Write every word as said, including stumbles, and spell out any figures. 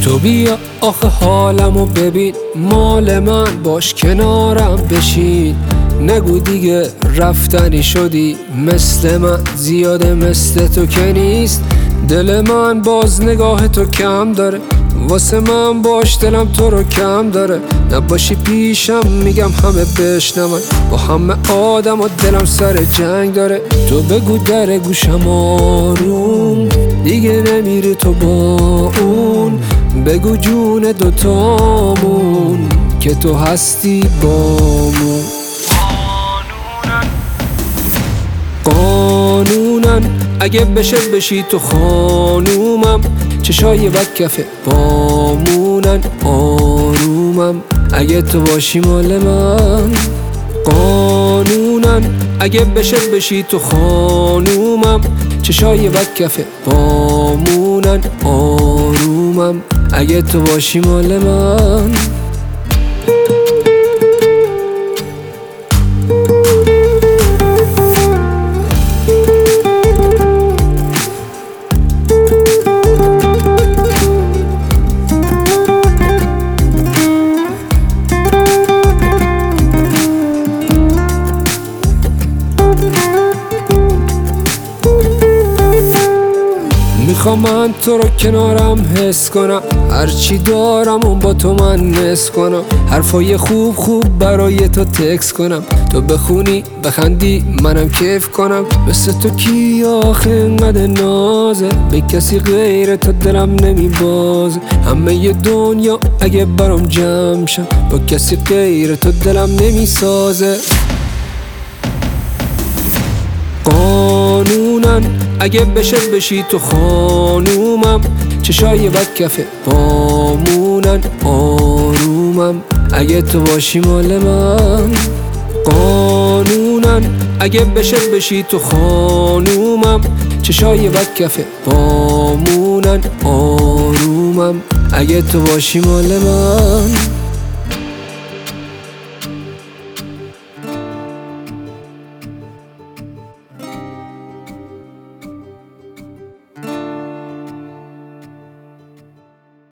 تو بیا آخه حالمو ببین، مال من باش کنارم بشین. نگو دیگه رفتنی شدی، مثل من زیاده مثل تو که نیست. دل من باز نگاه تو کم داره، واسه من باش دلم تو رو کم داره. نباشی پیشم میگم همه بشنون، با همه آدم و دلم سر جنگ داره. تو بگو در گوشم آروم، دیگه نمیری تو با اون. بگو جون دوتامون که تو هستی بامون. قانونن اگه بشه بشی تو خانومم، چشای بد کف بامونن آرومم اگه تو باشی مال من. قانونن اگه بشه بشی تو خانومم، چشای بد کف بامونن آرومم اگه تو باشی مال من. میخوام من تو رو کنارم حس کنم، هرچی دارم اون با تو من نس کنم. حرفای خوب خوب برای تو تکس کنم، تو بخونی بخندی منم کیف کنم. مثل تو کی آخه انقدر نازه، به کسی غیر تو دلم نمیبازه. همه ی دنیا اگه برام جمع شم، با کسی غیر تو دلم نمیسازه. قانونن اگه بشه بشی تو خانومم، چشای بد کف بامونن آرومم اگه تو باشی مال من. قانونن اگه بشه بشی تو خانومم، چشای بد کف بامونن آرومم اگه تو باشی مال من.